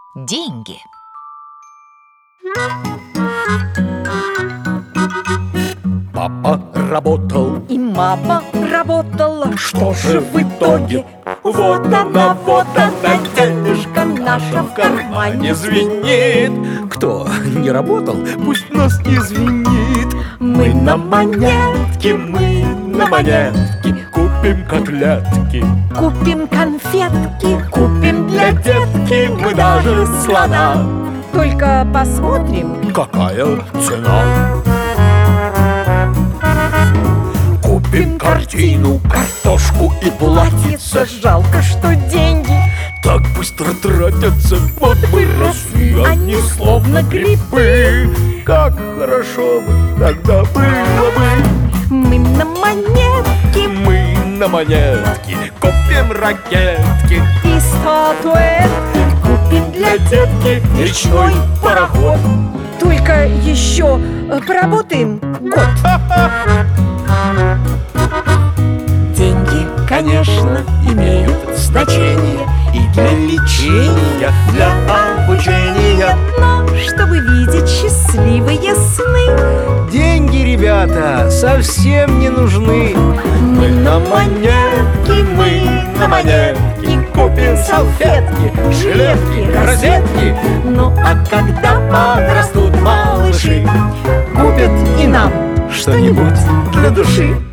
Деньги. Папа работал, и мама работала. что же в итоге? Вот она, денежка наша в кармане звенит. Кто не работал, пусть нас не звенит. Мы на монетки, мы на монетки купим котлетки, купим конфетки, купим для детки мы даже слона. Только посмотрим, Какая цена? Купим картину, картошку и платьице. жалко, что деньги Так быстро тратятся, вот выросли они словно грибы. Как хорошо бы тогда было бы. мы на монетки Мы на монетки купим ракетки, и статуэтки купим для детки речной пароход. Только еще поработаем год. Деньги, конечно, Имеют значение и для лечения, для обучения. но чтобы видеть счастливые сны, Деньги, ребята, совсем не нужны. Мы на монетки, мы на монетки купим салфетки, жилетки, розетки. ну А когда подрастут малыши, купят и нам что-нибудь для души.